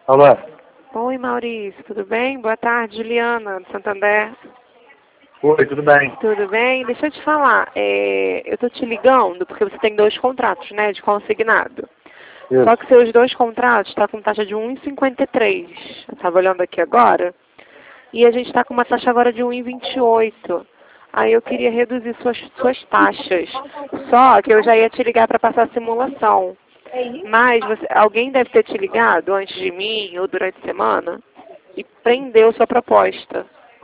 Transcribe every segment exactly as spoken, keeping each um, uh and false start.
Alô? Oi, Maurício, tudo bem? Boa tarde, Juliana, do Santander. Oi, tudo bem? Tudo bem? Deixa eu te falar, é, eu tô te ligando porque você tem dois contratos, né, de consignado. Isso. Só que seus dois contratos estão com taxa de um vírgula cinquenta e três. Eu estava olhando aqui agora. E a gente está com uma taxa agora de um vírgula vinte e oito. Aí eu queria reduzir suas, suas taxas. Só que eu já ia te ligar para passar a simulação. Mas você, alguém deve ter te ligado antes de mim ou durante a semana e prendeu sua proposta.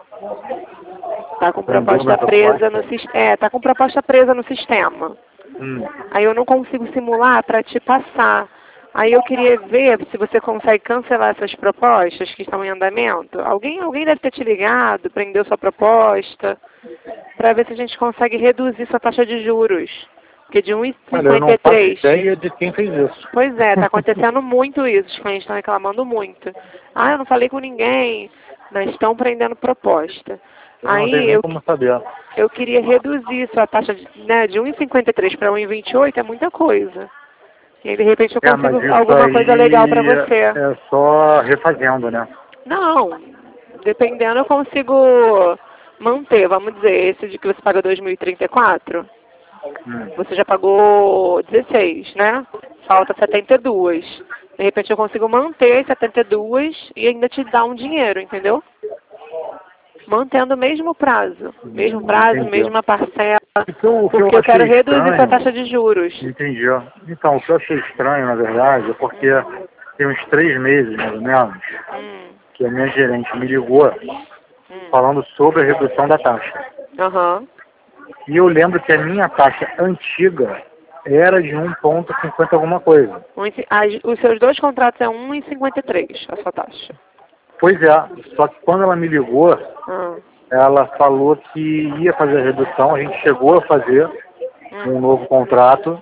Tá com Prendeu proposta minha presa proposta? no sistema. É, tá com proposta presa no sistema. Hum. Aí eu não consigo simular para te passar. Aí eu queria ver se você consegue cancelar essas propostas que estão em andamento. Alguém, alguém deve ter te ligado, prendeu sua proposta, para ver se a gente consegue reduzir sua taxa de juros. Porque de um vírgula Olha, eu não cinquenta e faço três... ideia de quem fez isso. Pois é, está acontecendo muito isso. Os clientes estão reclamando muito. Ah, eu não falei com ninguém. Mas estão prendendo proposta. Eu não Aí tenho nem eu, como saber. eu queria reduzir sua taxa de, né, de um vírgula cinquenta e três para um vírgula vinte e oito, é muita coisa. E aí, de repente, eu É, mas consigo isso alguma coisa legal para aí você. é só refazendo, né? Não, dependendo, eu consigo manter. Vamos dizer, esse de que você paga dois mil e trinta e quatro, Hum. você já pagou dezesseis, né? Falta setenta e dois. De repente, eu consigo manter setenta e dois e ainda te dar um dinheiro, entendeu? Mantendo o mesmo prazo. Mesmo prazo, Entendi. mesma parcela. Então, o que Porque eu eu quero achei reduzir sua estranho... taxa de juros. Entendi. Então, o que eu achei estranho, na verdade, é porque tem uns três meses, mais ou menos, Hum, que a minha gerente me ligou hum. falando sobre a redução da taxa. Aham. E eu lembro que a minha taxa antiga era de um ponto cinquenta alguma coisa. Um e ci- as- Os seus dois contratos é um vírgula cinquenta e três, a sua taxa. Pois é, só que quando ela me ligou, Ah, ela falou que ia fazer a redução, a gente chegou a fazer um hum, novo contrato,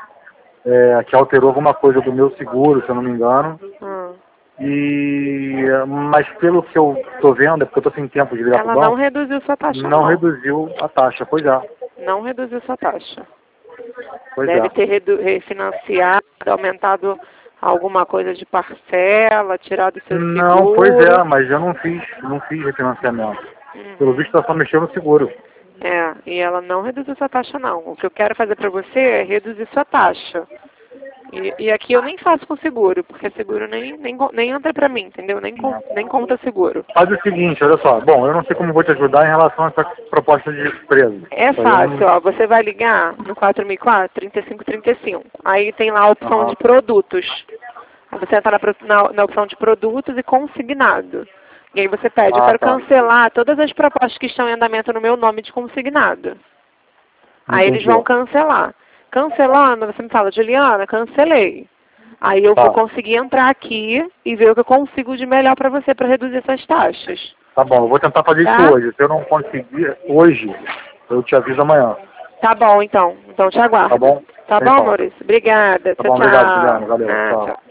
é, que alterou alguma coisa do meu seguro, se eu não me engano. ah. E, mas pelo que eu estou vendo, é porque eu estou sem tempo de ligar para o Ela não banco, reduziu sua taxa, não não. reduziu a taxa. Pois é, Não reduziu sua taxa. pois Deve é. ter redu- refinanciado, aumentado alguma coisa de parcela, tirado o seu Não, pois seguro. é, mas eu não fiz, não fiz refinanciamento. Pelo Uhum. visto, ela só mexeu no seguro. É, e ela não reduziu sua taxa, não. O que eu quero fazer para você é reduzir sua taxa. E, e aqui eu nem faço com seguro, porque seguro nem, nem, co- nem entra para mim, entendeu? Nem, con- nem conta seguro. Faz o seguinte, olha só. Bom, eu não sei como vou te ajudar em relação a essa proposta de preço. É Isso aí eu fácil, não- ó. Você vai ligar no quatro mil e quatro, trinta e cinco trinta e cinco. Aí tem lá a opção Aham. de produtos. Aí você entra na, pro- na, na opção de produtos e consignado. E aí você pede, eu Ah, quero tá. cancelar todas as propostas que estão em andamento no meu nome de consignado. Aí eles Entendi. vão cancelar. Cancelando, você me fala, Juliana, cancelei. Aí eu vou Tá. conseguir entrar aqui e ver o que eu consigo de melhor para você para reduzir essas taxas. Tá bom, eu vou tentar fazer Tá? isso hoje. Se eu não conseguir hoje, eu te aviso amanhã. Tá bom, então. Então te aguardo. Tá bom? Tá Sem bom, falta. Maurício? Obrigada. Tá Tchau, bom, obrigado, Juliana. tchau. Valeu. Ah, Tchau. tchau.